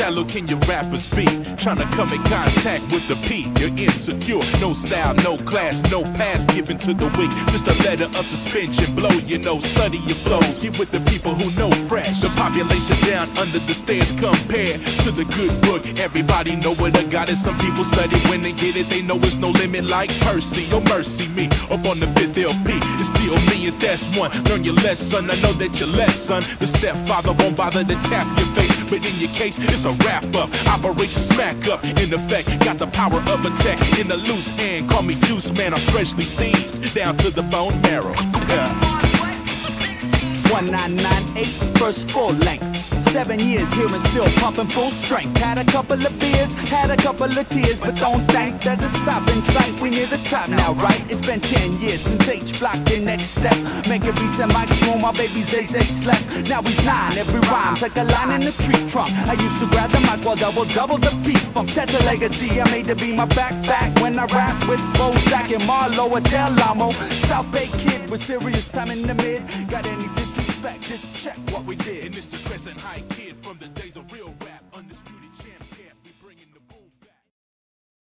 shallow can your rappers be? Tryna come in contact with the P. You're insecure, no style, no class, no pass given to the weak. Just a letter of suspension, blow you know, study your flows. Get with the people who know fresh. The population down under the stairs compared to the good book. Everybody know what I got it. Some people study when they get it. They know it's no limit like Percy. Oh mercy me, up on the 5th LP. It's still me and that's one. Learn your lesson, I know that you're less, son. The stepfather won't bother to tap your face, but in your case, it's a wrap up. Operation Smack Up, in effect, got the power of a tech in a loose hand. Call me Juice Man, I'm freshly steezed down to the bone marrow. 1998, first full length. 7 years here and still pumping full strength. Had a couple of beers, had a couple of tears, but don't think that the stop in sight. We near the top now, right? It's been 10 years since H blocked the next step. Making beats and mics room, my baby Zay slept. Now he's 9, every rhyme's like a line in the tree trunk. I used to grab the mic while double the beat funk. That's a legacy I made to be my backpack when I rap with Bozak and Marlo or Del Amo. South Bay kid with serious time in the mid. Got any disrespect, just check what we did. And it's the Crescent High kid from the day